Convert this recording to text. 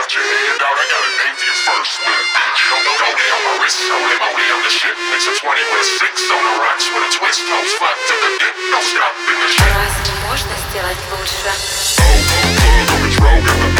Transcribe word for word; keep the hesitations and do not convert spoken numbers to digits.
got your hand out, I got a name for you first, little bitch. Don't go on my wrist, holy moly, I'm the shit. Mix a twenty with a six on the rocks with a twist. Toes flat to the dip, don't stop in the shit. Разве можно сделать лучше? Oh, oh, oh, the control, got the